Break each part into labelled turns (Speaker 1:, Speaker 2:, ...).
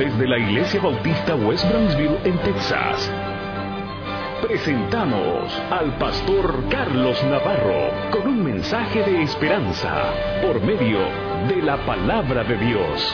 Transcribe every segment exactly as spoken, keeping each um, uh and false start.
Speaker 1: desde la Iglesia Bautista West Brownsville en Texas, presentamos al pastor Carlos Navarro con un mensaje de esperanza por medio de la palabra de Dios.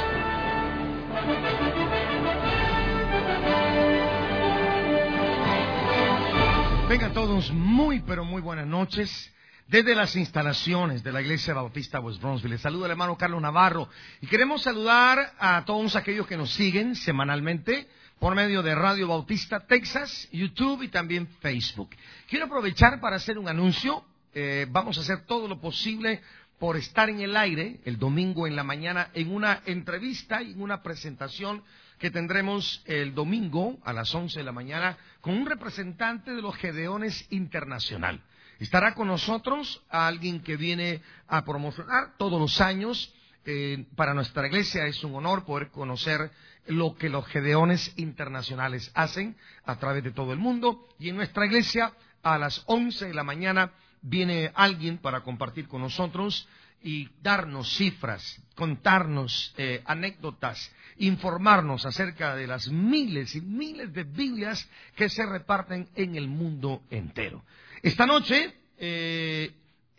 Speaker 2: Vengan todos, muy pero muy buenas noches. Desde las instalaciones de la Iglesia Bautista West Brownsville, les saluda el hermano Carlos Navarro y queremos saludar a todos aquellos que nos siguen semanalmente por medio de Radio Bautista Texas, YouTube y también Facebook. Quiero aprovechar para hacer un anuncio. Eh, vamos a hacer todo lo posible por estar en el aire el domingo en la mañana en una entrevista y en una presentación que tendremos el domingo a las once de la mañana con un representante de los Gedeones Internacional. Estará con nosotros alguien que viene a promocionar todos los años. Eh, para nuestra iglesia es un honor poder conocer lo que los Gedeones Internacionales hacen a través de todo el mundo. Y en nuestra iglesia a las once de la mañana viene alguien para compartir con nosotros y darnos cifras, contarnos eh, anécdotas, informarnos acerca de las miles y miles de Biblias que se reparten en el mundo entero. Esta noche eh,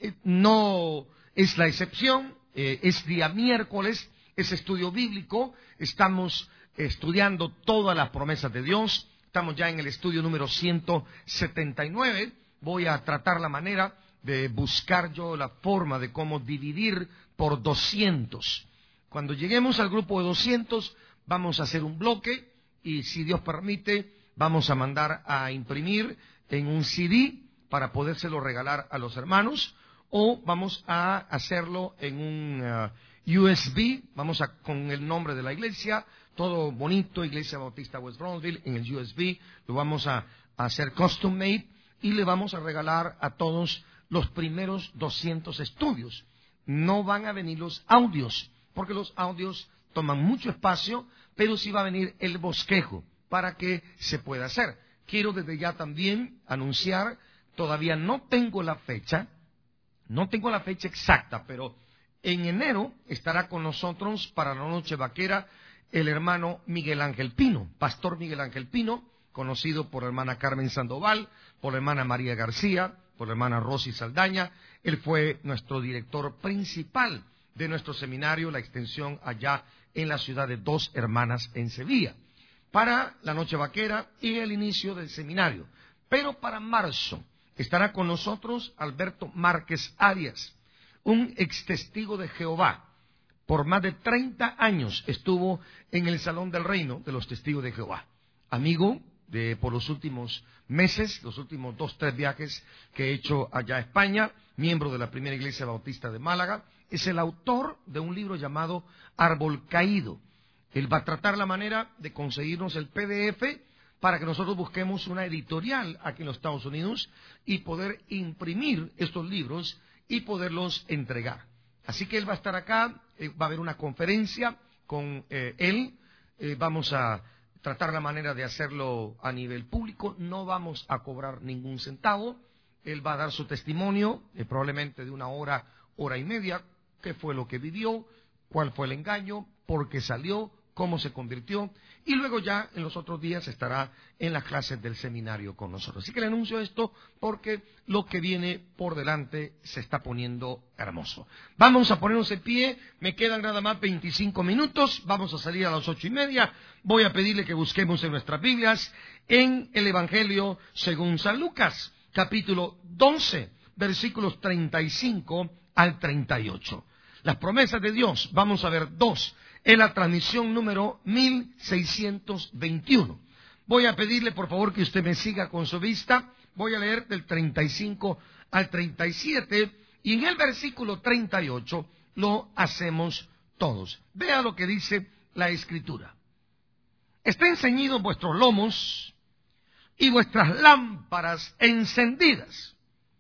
Speaker 2: no es la excepción, eh, es día miércoles, es estudio bíblico, estamos estudiando todas las promesas de Dios, estamos ya en el estudio número ciento setenta y nueve, voy a tratar la manera de buscar yo la forma de cómo dividir por doscientos. Cuando lleguemos al grupo de doscientos vamos a hacer un bloque y si Dios permite vamos a mandar a imprimir en un C D para podérselo regalar a los hermanos, o vamos a hacerlo en un uh, U S B, vamos a con el nombre de la iglesia, todo bonito, Iglesia Bautista West Brownsville, en el U S B, lo vamos a, a hacer custom made y le vamos a regalar a todos los primeros doscientos estudios. No van a venir los audios, porque los audios toman mucho espacio, pero sí va a venir el bosquejo para que se pueda hacer. Quiero desde ya también anunciar, todavía no tengo la fecha, no tengo la fecha exacta, pero en enero estará con nosotros para la noche vaquera el hermano Miguel Ángel Pino, pastor Miguel Ángel Pino, conocido por la hermana Carmen Sandoval, por la hermana María García, por la hermana Rosy Saldaña. Él fue nuestro director principal de nuestro seminario, la extensión allá en la ciudad de Dos Hermanas en Sevilla, para la noche vaquera y el inicio del seminario. Pero para marzo estará con nosotros Alberto Márquez Arias, un ex testigo de Jehová. Por más de treinta años estuvo en el Salón del Reino de los Testigos de Jehová. Amigo de por los últimos meses, los últimos dos, tres viajes que he hecho allá a España, miembro de la Primera Iglesia Bautista de Málaga, es el autor de un libro llamado Árbol Caído. Él va a tratar la manera de conseguirnos el P D F para que nosotros busquemos una editorial aquí en los Estados Unidos y poder imprimir estos libros y poderlos entregar. Así que él va a estar acá, eh, va a haber una conferencia con eh, él, eh, vamos a tratar la manera de hacerlo a nivel público, no vamos a cobrar ningún centavo, él va a dar su testimonio, eh, probablemente de una hora, hora y media, qué fue lo que vivió, cuál fue el engaño, por qué salió, cómo se convirtió, y luego ya en los otros días estará en las clases del seminario con nosotros. Así que le anuncio esto porque lo que viene por delante se está poniendo hermoso. Vamos a ponernos de pie, me quedan nada más veinticinco minutos, vamos a salir a las ocho y media, voy a pedirle que busquemos en nuestras Biblias, en el Evangelio según San Lucas, capítulo doce, versículos treinta y cinco al treinta y ocho. Las promesas de Dios, vamos a ver dos, en la transmisión número mil seiscientos veintiuno. Voy a pedirle por favor que usted me siga con su vista, voy a leer del treinta y cinco al treinta y siete y en el versículo treinta y ocho lo hacemos todos. Vea lo que dice la Escritura. Estén ceñidos vuestros lomos y vuestras lámparas encendidas,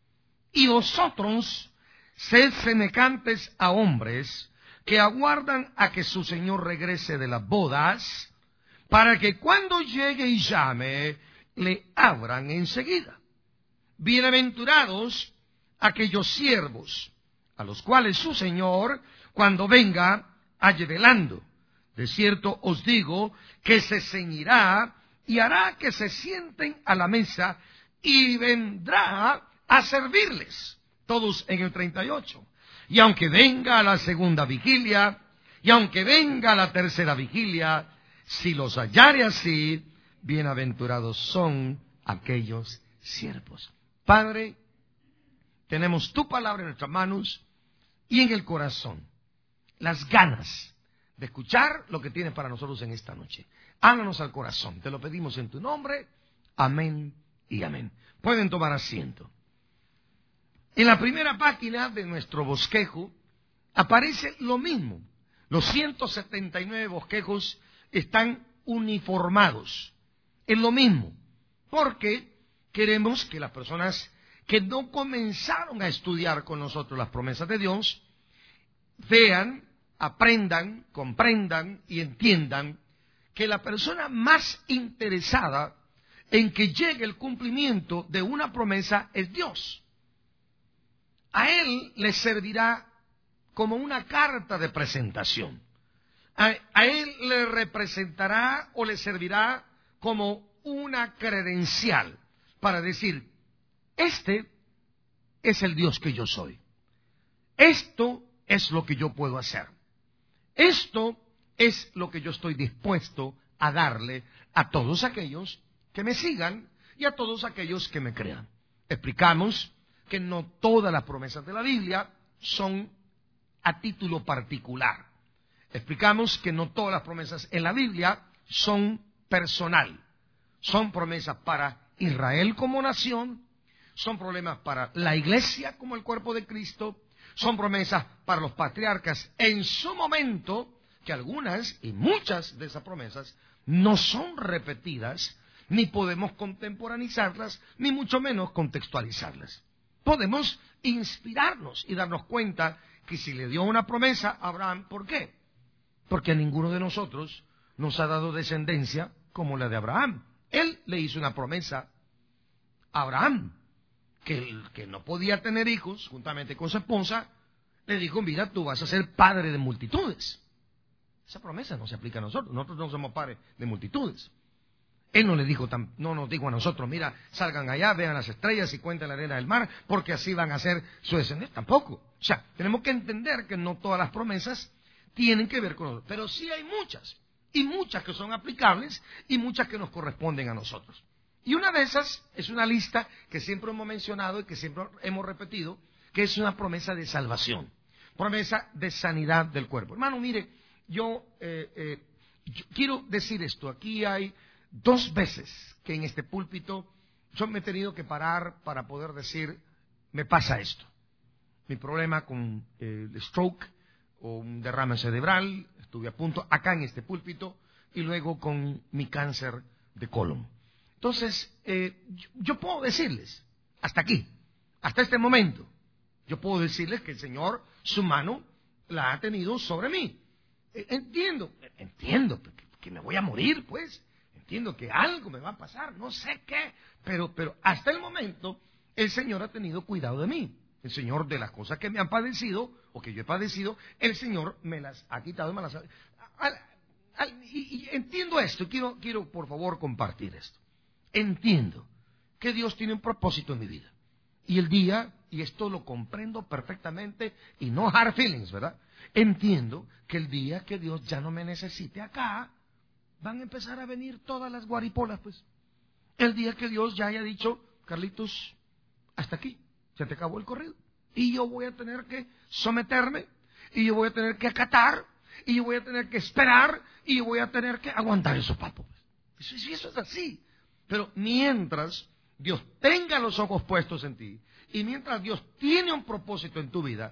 Speaker 2: y vosotros sed semejantes a hombres que aguardan a que su Señor regrese de las bodas, para que cuando llegue y llame, le abran enseguida. Bienaventurados aquellos siervos, a los cuales su Señor, cuando venga, halle velando. De cierto os digo que se ceñirá y hará que se sienten a la mesa y vendrá a servirles. Todos en el treinta y ocho. Y aunque venga a la segunda vigilia, y aunque venga a la tercera vigilia, si los hallare así, bienaventurados son aquellos siervos. Padre, tenemos tu palabra en nuestras manos y en el corazón las ganas de escuchar lo que tienes para nosotros en esta noche. Háblanos al corazón, te lo pedimos en tu nombre. Amén y amén. Pueden tomar asiento. En la primera página de nuestro bosquejo aparece lo mismo. Los ciento setenta y nueve bosquejos están uniformados. Es lo mismo. Porque queremos que las personas que no comenzaron a estudiar con nosotros las promesas de Dios vean, aprendan, comprendan y entiendan que la persona más interesada en que llegue el cumplimiento de una promesa es Dios. A Él le servirá como una carta de presentación. A, a Él le representará o le servirá como una credencial para decir, este es el Dios que yo soy. Esto es lo que yo puedo hacer. Esto es lo que yo estoy dispuesto a darle a todos aquellos que me sigan y a todos aquellos que me crean. Explicamos que no todas las promesas de la Biblia son a título particular. Explicamos que no todas las promesas en la Biblia son personal. Son promesas para Israel como nación, son promesas para la iglesia como el cuerpo de Cristo, son promesas para los patriarcas en su momento, que algunas y muchas de esas promesas no son repetidas, ni podemos contemporaneizarlas, ni mucho menos contextualizarlas. Podemos inspirarnos y darnos cuenta que si le dio una promesa a Abraham, ¿por qué? Porque a ninguno de nosotros nos ha dado descendencia como la de Abraham. Él le hizo una promesa a Abraham, que, el, que no podía tener hijos, juntamente con su esposa, le dijo, mira, tú vas a ser padre de multitudes. Esa promesa no se aplica a nosotros, nosotros no somos padres de multitudes. Él no le dijo, no nos dijo a nosotros, mira, salgan allá, vean las estrellas y cuenten la arena del mar, porque así van a ser su descendencia. Tampoco. O sea, tenemos que entender que no todas las promesas tienen que ver con nosotros, pero sí hay muchas, y muchas que son aplicables, y muchas que nos corresponden a nosotros. Y una de esas es una lista que siempre hemos mencionado y que siempre hemos repetido, que es una promesa de salvación, promesa de sanidad del cuerpo. Hermano, mire, yo, eh, eh, yo quiero decir esto, aquí hay dos veces que en este púlpito yo me he tenido que parar para poder decir, me pasa esto. Mi problema con eh, el stroke o un derrame cerebral, estuve a punto acá en este púlpito, y luego con mi cáncer de colon. Entonces, eh, yo, yo puedo decirles, hasta aquí, hasta este momento, yo puedo decirles que el Señor, su mano, la ha tenido sobre mí. Eh, entiendo, entiendo que, que me voy a morir, pues. Entiendo que algo me va a pasar, no sé qué, pero, pero hasta el momento el Señor ha tenido cuidado de mí. El Señor, de las cosas que me han padecido o que yo he padecido, el Señor me las ha quitado y me las ha... Al, al, y, y entiendo esto, quiero, quiero por favor compartir esto. Entiendo que Dios tiene un propósito en mi vida. Y el día, y esto lo comprendo perfectamente, y no hard feelings, ¿verdad? Entiendo que el día que Dios ya no me necesite acá, van a empezar a venir todas las guaripolas, pues. El día que Dios ya haya dicho, Carlitos, hasta aquí, se te acabó el corrido. Y yo voy a tener que someterme, y yo voy a tener que acatar, y yo voy a tener que esperar, y yo voy a tener que aguantar esos papos. Eso, eso es así. Pero mientras Dios tenga los ojos puestos en ti, y mientras Dios tiene un propósito en tu vida,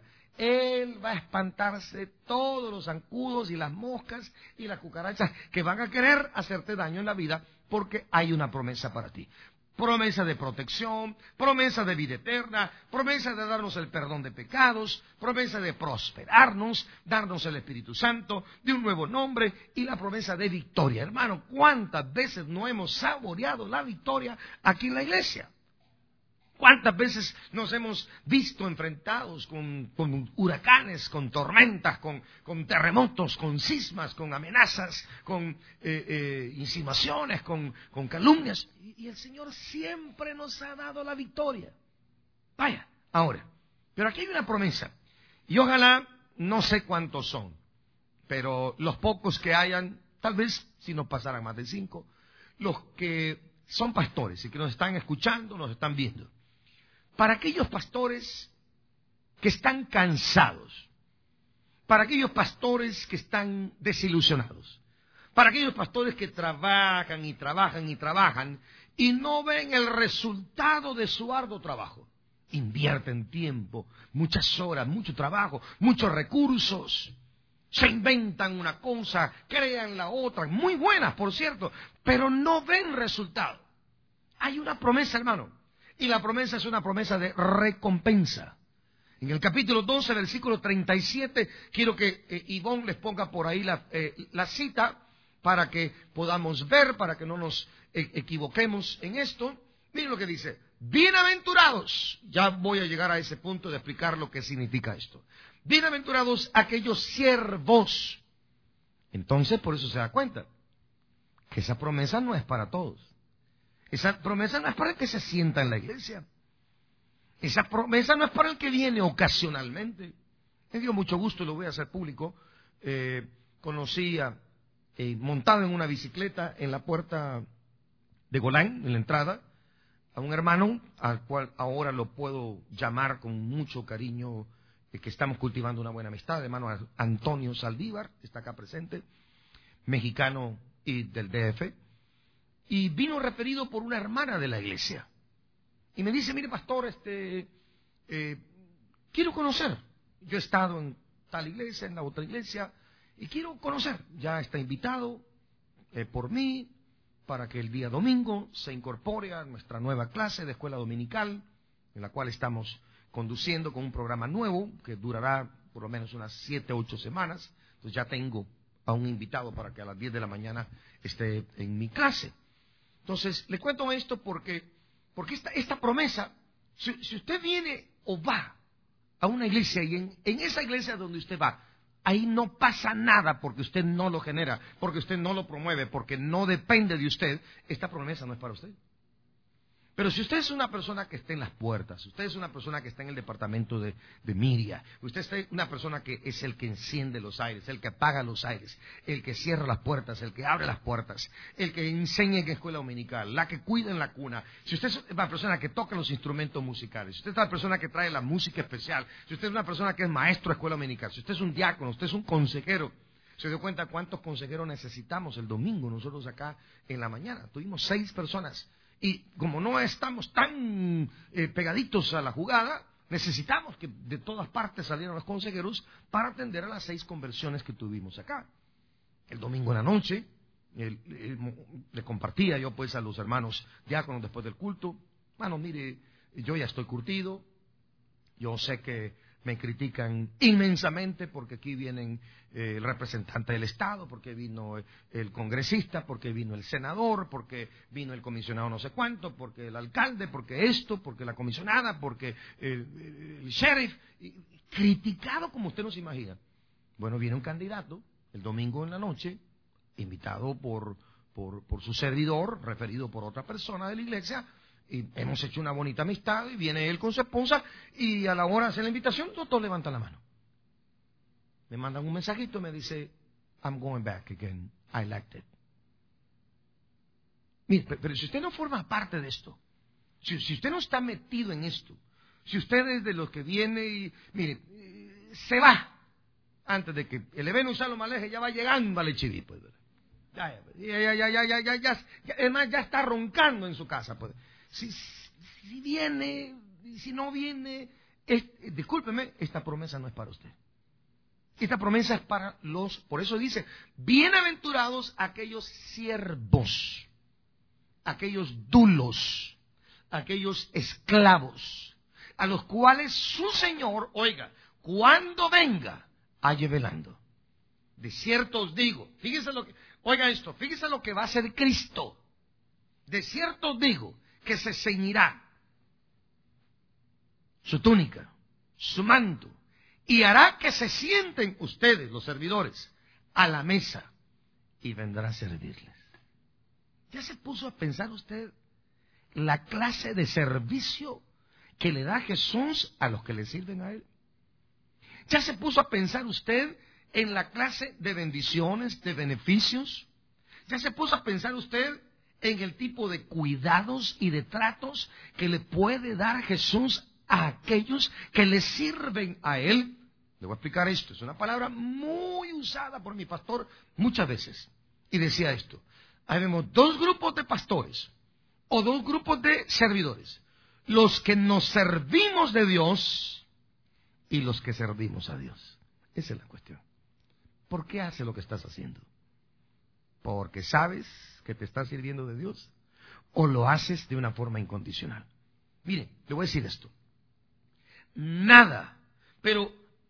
Speaker 2: Él va a espantarse todos los zancudos y las moscas y las cucarachas que van a querer hacerte daño en la vida, porque hay una promesa para ti. Promesa de protección, promesa de vida eterna, promesa de darnos el perdón de pecados, promesa de prosperarnos, darnos el Espíritu Santo, de un nuevo nombre y la promesa de victoria. Hermano, ¿cuántas veces no hemos saboreado la victoria aquí en la iglesia? ¿Cuántas veces nos hemos visto enfrentados con, con huracanes, con tormentas, con, con terremotos, con sismas, con amenazas, con eh, eh, insinuaciones, con, con calumnias? Y, y el Señor siempre nos ha dado la victoria. Vaya, ahora, pero aquí hay una promesa. Y ojalá, no sé cuántos son, pero los pocos que hayan, tal vez si nos pasaran más de cinco, los que son pastores y que nos están escuchando, nos están viendo. Para aquellos pastores que están cansados, para aquellos pastores que están desilusionados, para aquellos pastores que trabajan y trabajan y trabajan y no ven el resultado de su arduo trabajo. Invierten tiempo, muchas horas, mucho trabajo, muchos recursos, se inventan una cosa, crean la otra, muy buenas por cierto, pero no ven resultado. Hay una promesa, hermano. Y la promesa es una promesa de recompensa. En el capítulo doce, versículo treinta y siete, quiero que eh, Ivonne les ponga por ahí la, eh, la cita para que podamos ver, para que no nos eh, equivoquemos en esto. Miren lo que dice. Bienaventurados. Ya voy a llegar a ese punto de explicar lo que significa esto. Bienaventurados aquellos siervos. Entonces, por eso se da cuenta que esa promesa no es para todos. Esa promesa no es para el que se sienta en la iglesia. Esa promesa no es para el que viene ocasionalmente. Me dio mucho gusto, lo voy a hacer público. Eh, conocí a, eh, montado en una bicicleta en la puerta de Golán, en la entrada, a un hermano al cual ahora lo puedo llamar con mucho cariño, eh, que estamos cultivando una buena amistad, el hermano Antonio Saldívar, está acá presente, mexicano y del D F. Y vino referido por una hermana de la iglesia. Y me dice, mire pastor, este, eh, quiero conocer. Yo he estado en tal iglesia, en la otra iglesia, y quiero conocer. Ya está invitado eh, por mí para que el día domingo se incorpore a nuestra nueva clase de escuela dominical, en la cual estamos conduciendo con un programa nuevo que durará por lo menos unas siete, ocho semanas. Entonces ya tengo a un invitado para que a las diez de la mañana esté en mi clase. Entonces, le cuento esto porque, porque esta, esta promesa, si, si usted viene o va a una iglesia y en, en esa iglesia donde usted va, ahí no pasa nada porque usted no lo genera, porque usted no lo promueve, porque no depende de usted, esta promesa no es para usted. Pero si usted es una persona que está en las puertas, usted es una persona que está en el departamento de, de Miria, usted es una persona que es el que enciende los aires, el que apaga los aires, el que cierra las puertas, el que abre las puertas, el que enseña en escuela dominical, la que cuida en la cuna, si usted es una persona que toca los instrumentos musicales, si usted es una persona que trae la música especial, si usted es una persona que es maestro de escuela dominical, si usted es un diácono, usted es un consejero, ¿se dio cuenta cuántos consejeros necesitamos el domingo nosotros acá en la mañana? Tuvimos seis personas. Y como no estamos tan eh, pegaditos a la jugada, necesitamos que de todas partes salieran los consejeros para atender a las seis conversiones que tuvimos acá. El domingo en la noche, el, el, le compartía yo pues a los hermanos diáconos después del culto, bueno, mire, yo ya estoy curtido, yo sé que me critican inmensamente porque aquí vienen eh, el representante del Estado, porque vino el congresista, porque vino el senador, porque vino el comisionado no sé cuánto, porque el alcalde, porque esto, porque la comisionada, porque el, el sheriff, y, criticado como usted no se imagina. Bueno, viene un candidato el domingo en la noche, invitado por, por, por su servidor, referido por otra persona de la iglesia, y hemos hecho una bonita amistad, y viene él con su esposa, y a la hora de hacer la invitación, todos levantan la mano. Me mandan un mensajito y me dice, I'm going back again, I liked it. Mire, pero, pero si usted no forma parte de esto, si, si usted no está metido en esto, si usted es de los que viene y, mire, se va, antes de que el evento Usalo Maleje ya va llegando al Echiví, pues, ya, ya, ya, ya, ya, ya, ya, ya, además ya está roncando en su casa, pues. Si, si viene, si no viene, es, discúlpeme, esta promesa no es para usted. Esta promesa es para los, por eso dice, bienaventurados aquellos siervos, aquellos dulos, aquellos esclavos, a los cuales su Señor, oiga, cuando venga, halle velando. De cierto os digo, fíjense lo que, oiga esto, fíjense lo que va a hacer Cristo. De cierto os digo, que se ceñirá su túnica, su manto, y hará que se sienten ustedes, los servidores, a la mesa, y vendrá a servirles. ¿Ya se puso a pensar usted la clase de servicio que le da Jesús a los que le sirven a Él? ¿Ya se puso a pensar usted en la clase de bendiciones, de beneficios? ¿Ya se puso a pensar usted en el tipo de cuidados y de tratos que le puede dar Jesús a aquellos que le sirven a Él? Le voy a explicar esto. Es una palabra muy usada por mi pastor muchas veces. Y decía esto: ahí vemos dos grupos de pastores o dos grupos de servidores. Los que nos servimos de Dios y los que servimos a Dios. Esa es la cuestión. ¿Por qué haces lo que estás haciendo? ¿Porque sabes que te estás sirviendo de Dios? ¿O lo haces de una forma incondicional? Mire, le voy a decir esto. Nada, pero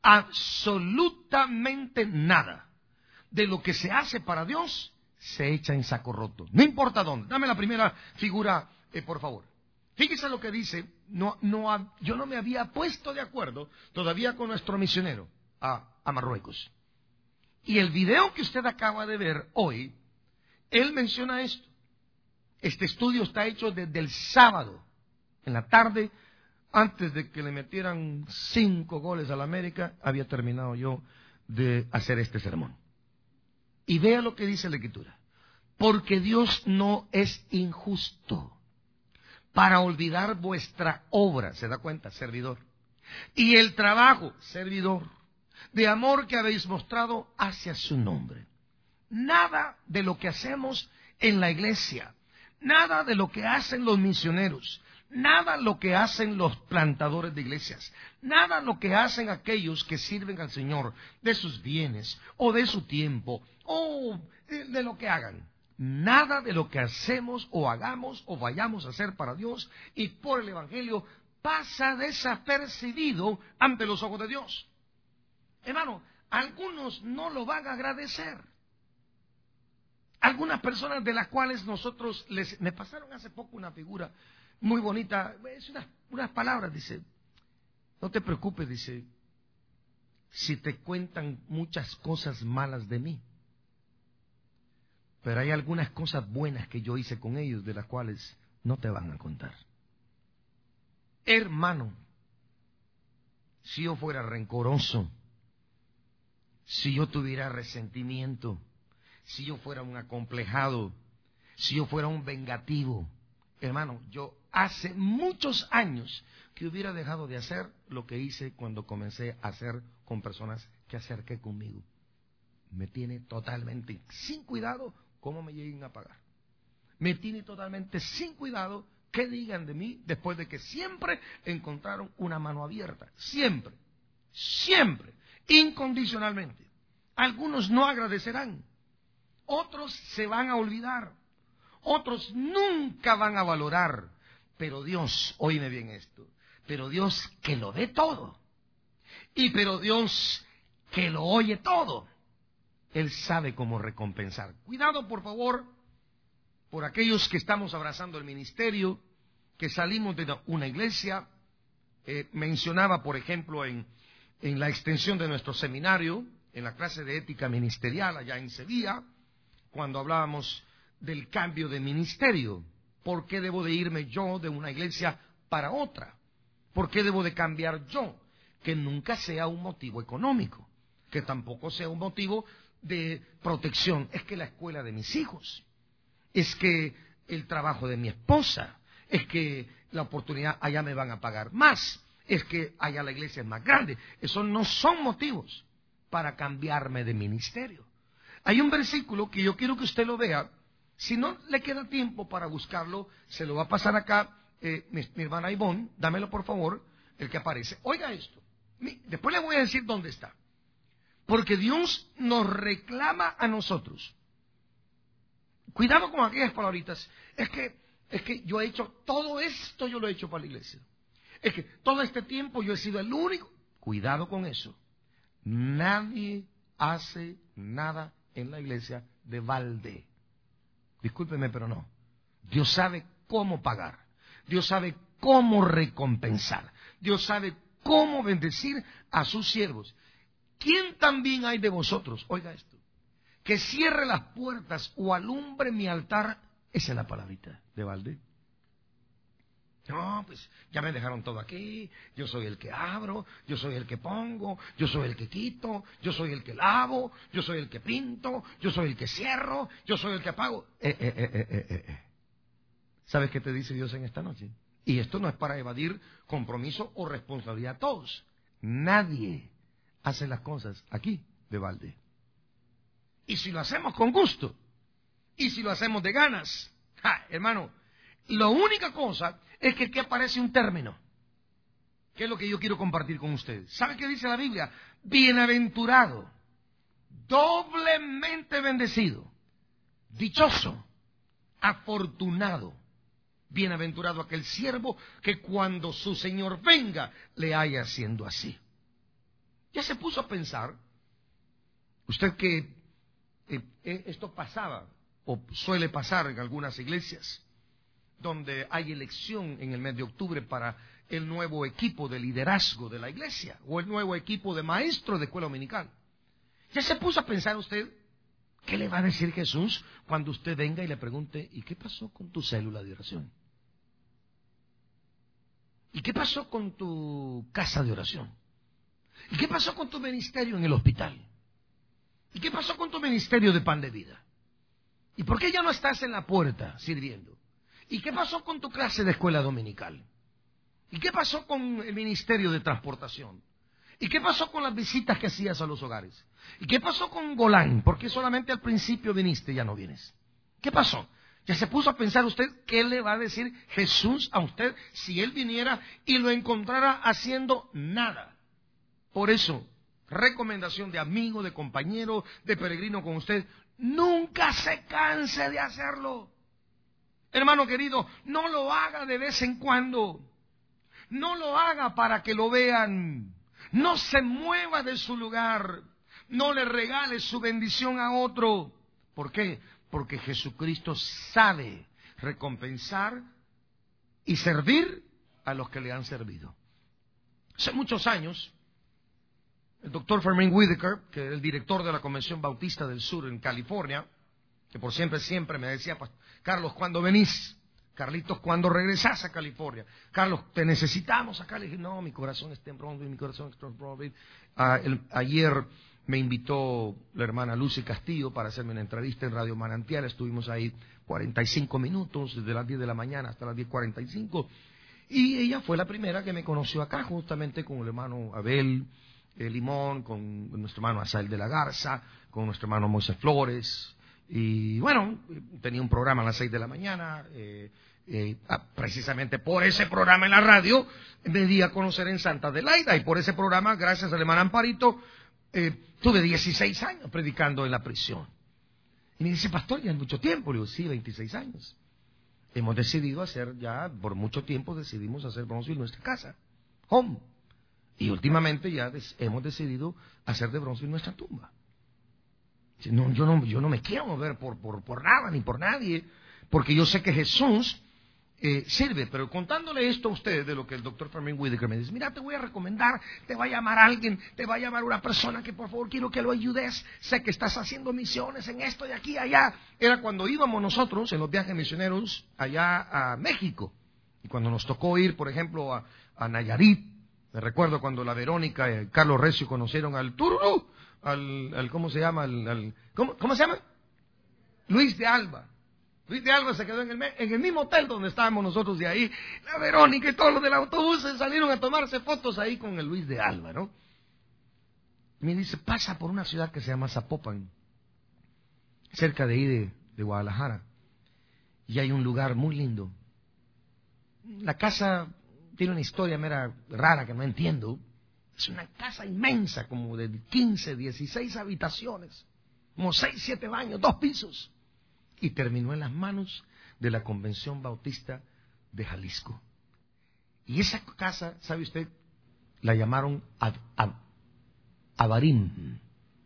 Speaker 2: absolutamente nada de lo que se hace para Dios se echa en saco roto. No importa dónde. Dame la primera figura, eh, por favor. Fíjese lo que dice. No, no, yo no me había puesto de acuerdo todavía con nuestro misionero a, a Marruecos. Y el video que usted acaba de ver hoy, él menciona esto. Este estudio está hecho desde el sábado, en la tarde, antes de que le metieran cinco goles a la América, había terminado yo de hacer este sermón. Y vea lo que dice la Escritura. Porque Dios no es injusto para olvidar vuestra obra, ¿se da cuenta? Servidor. Y el trabajo, servidor, de amor que habéis mostrado hacia su nombre. Nada de lo que hacemos en la iglesia, nada de lo que hacen los misioneros, nada lo que hacen los plantadores de iglesias, nada lo que hacen aquellos que sirven al Señor de sus bienes o de su tiempo o de lo que hagan. Nada de lo que hacemos o hagamos o vayamos a hacer para Dios y por el Evangelio pasa desapercibido ante los ojos de Dios. Hermano, algunos no lo van a agradecer. Algunas personas de las cuales nosotros les... Me pasaron hace poco una figura muy bonita, es unas, unas palabras, dice, no te preocupes, dice, si te cuentan muchas cosas malas de mí, pero hay algunas cosas buenas que yo hice con ellos de las cuales no te van a contar. Hermano, si yo fuera rencoroso, si yo tuviera resentimiento, si yo fuera un acomplejado, si yo fuera un vengativo, hermano, yo hace muchos años que hubiera dejado de hacer lo que hice cuando comencé a hacer con personas que acerqué conmigo. Me tiene totalmente sin cuidado cómo me lleguen a pagar. Me tiene totalmente sin cuidado qué digan de mí después de que siempre encontraron una mano abierta. Siempre, siempre, incondicionalmente. Algunos no agradecerán, otros se van a olvidar, otros nunca van a valorar. Pero Dios, oíme bien esto, pero Dios que lo ve todo, y pero Dios que lo oye todo, Él sabe cómo recompensar. Cuidado, por favor, por aquellos que estamos abrazando el ministerio, que salimos de una iglesia. Eh, mencionaba, por ejemplo, en, en la extensión de nuestro seminario, en la clase de ética ministerial allá en Sevilla, cuando hablábamos del cambio de ministerio. ¿Por qué debo de irme yo de una iglesia para otra? ¿Por qué debo de cambiar yo? Que nunca sea un motivo económico, que tampoco sea un motivo de protección. Es que la escuela de mis hijos, es que el trabajo de mi esposa, es que la oportunidad allá me van a pagar más, es que allá la iglesia es más grande. Esos no son motivos para cambiarme de ministerio. Hay un versículo que yo quiero que usted lo vea. Si no le queda tiempo para buscarlo, se lo va a pasar acá, eh, mi, mi hermana Ivonne, dámelo por favor, el que aparece. Oiga esto, mi, después le voy a decir dónde está. Porque Dios nos reclama a nosotros. Cuidado con aquellas palabritas. Es que, es que yo he hecho todo esto, yo lo he hecho para la iglesia. Es que todo este tiempo yo he sido el único. Cuidado con eso. Nadie hace nada en la iglesia de balde. Discúlpeme, pero no. Dios sabe cómo pagar. Dios sabe cómo recompensar. Dios sabe cómo bendecir a sus siervos. ¿Quién también hay de vosotros? Oiga esto. Que cierre las puertas o alumbre mi altar. Esa es la palabrita de balde. No, pues ya me dejaron todo aquí. Yo soy el que abro, yo soy el que pongo, yo soy el que quito, yo soy el que lavo, yo soy el que pinto, yo soy el que cierro, yo soy el que apago. Eh, eh, eh, eh, eh, eh. ¿Sabes qué te dice Dios en esta noche? Y esto no es para evadir compromiso o responsabilidad a todos. Nadie hace las cosas aquí de balde. Y si lo hacemos con gusto, y si lo hacemos de ganas, ja, hermano, la única cosa es que aquí aparece un término, que es lo que yo quiero compartir con ustedes. ¿Sabe qué dice la Biblia? Bienaventurado, doblemente bendecido, dichoso, afortunado, bienaventurado aquel siervo que cuando su Señor venga le haya haciendo así. Ya se puso a pensar, usted que eh, eh, esto pasaba o suele pasar en algunas iglesias, donde hay elección en el mes de octubre para el nuevo equipo de liderazgo de la iglesia o el nuevo equipo de maestros de escuela dominical. ¿Ya se puso a pensar usted qué le va a decir Jesús cuando usted venga y le pregunte, ¿y qué pasó con tu célula de oración? ¿Y qué pasó con tu casa de oración? ¿Y qué pasó con tu ministerio en el hospital? ¿Y qué pasó con tu ministerio de pan de vida? ¿Y por qué ya no estás en la puerta sirviendo? ¿Y qué pasó con tu clase de escuela dominical? ¿Y qué pasó con el ministerio de transportación? ¿Y qué pasó con las visitas que hacías a los hogares? ¿Y qué pasó con Golán? ¿Por qué solamente al principio viniste y ya no vienes? ¿Qué pasó? ¿Ya se puso a pensar usted qué le va a decir Jesús a usted si Él viniera y lo encontrara haciendo nada? Por eso, recomendación de amigo, de compañero, de peregrino con usted, nunca se canse de hacerlo. Hermano querido, no lo haga de vez en cuando. No lo haga para que lo vean. No se mueva de su lugar. No le regale su bendición a otro. ¿Por qué? Porque Jesucristo sabe recompensar y servir a los que le han servido. Hace muchos años, el doctor Fermín Whitaker, que es el director de la Convención Bautista del Sur en California, que por siempre, siempre me decía, Carlos, ¿cuándo venís? Carlitos, ¿cuándo regresás a California? Carlos, te necesitamos acá. Le dije, no, mi corazón está en Brownsville, mi corazón está en Brownsville. Ah, el, ayer me invitó la hermana Lucy Castillo para hacerme una entrevista en Radio Manantial. Estuvimos ahí cuarenta y cinco minutos, desde las diez de la mañana hasta las diez cuarenta y cinco. Y ella fue la primera que me conoció acá, justamente con el hermano Abel eh, Limón, con nuestro hermano Asael de la Garza, con nuestro hermano Moisés Flores. Y bueno, tenía un programa a las seis de la mañana, eh, eh, precisamente por ese programa en la radio me di a conocer en Santa Adelaida, y por ese programa, gracias al hermano Amparito, eh, tuve dieciséis años predicando en la prisión. Y me dice, pastor, ya es mucho tiempo. Le digo, sí, veintiséis años. Hemos decidido hacer ya, por mucho tiempo decidimos hacer Brownsville nuestra casa, home. Y últimamente ya des, hemos decidido hacer de Brownsville nuestra tumba. No, yo, no, yo no me quiero mover por, por, por nada ni por nadie, porque yo sé que Jesús eh, sirve. Pero contándole esto a ustedes de lo que el doctor Fermín Whitaker me dice, mira, te voy a recomendar, te va a llamar alguien, te va a llamar una persona que por favor quiero que lo ayudes, sé que estás haciendo misiones en esto, de aquí a allá. Era cuando íbamos nosotros en los viajes misioneros allá a México, y cuando nos tocó ir, por ejemplo, a, a Nayarit. Me recuerdo cuando la Verónica y Carlos Recio conocieron al Tururú, al, al ¿cómo se llama? Al, al, ¿cómo, ¿Cómo se llama? Luis de Alba. Luis de Alba se quedó en el, en el mismo hotel donde estábamos nosotros, de ahí la Verónica y todos los del autobús salieron a tomarse fotos ahí con el Luis de Alba, ¿no? Y me dice, pasa por una ciudad que se llama Zapopan, cerca de ahí de, de Guadalajara, y hay un lugar muy lindo. La casa tiene una historia mera rara que no entiendo. Es una casa inmensa, como de quince, dieciséis habitaciones, como seis, siete baños, dos pisos. Y terminó en las manos de la Convención Bautista de Jalisco. Y esa casa, ¿sabe usted? La llamaron Ab, Ab, Abarim.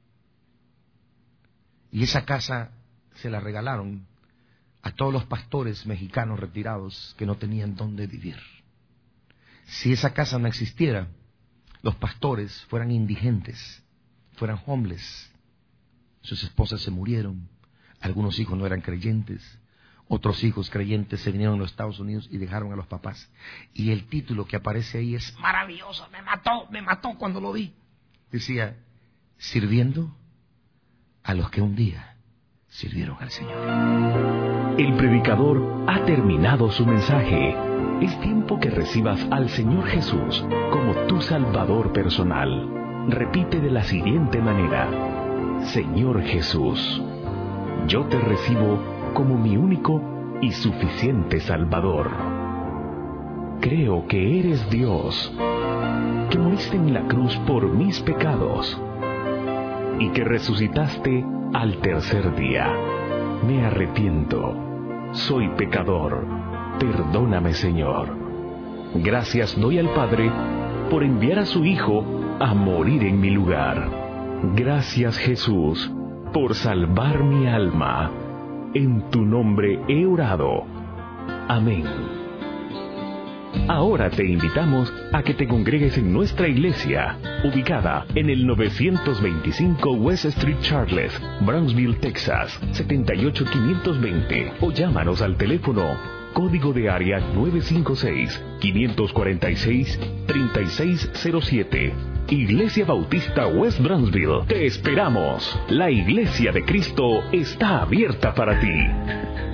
Speaker 2: Y esa casa se la regalaron a todos los pastores mexicanos retirados que no tenían dónde vivir. si esa casa no existiera, los pastores fueran indigentes, fueran homeless. Sus esposas se murieron, algunos hijos no eran creyentes, otros hijos creyentes se vinieron a los Estados Unidos y dejaron a los papás. Y el título que aparece ahí es maravilloso, me mató, me mató cuando lo vi. Decía, sirviendo a los que un día sirvieron al Señor.
Speaker 1: El predicador ha terminado su mensaje. Es tiempo que recibas al Señor Jesús como tu Salvador personal. Repite de la siguiente manera: Señor Jesús, yo te recibo como mi único y suficiente Salvador. Creo que eres Dios, que moriste en la cruz por mis pecados y que resucitaste al tercer día. Me arrepiento, soy pecador, perdóname, Señor. Gracias doy al Padre por enviar a su Hijo a morir en mi lugar. Gracias, Jesús, por salvar mi alma. En tu nombre he orado. Amén. Ahora te invitamos a que te congregues en nuestra iglesia, ubicada en el novecientos veinticinco West Street Charles, Brownsville, Texas, setenta y ocho quinientos veinte, o llámanos al teléfono código de área nueve cinco seis, cinco cuatro seis, tres seis cero siete. Iglesia Bautista West Brownsville. Te esperamos. La Iglesia de Cristo está abierta para ti.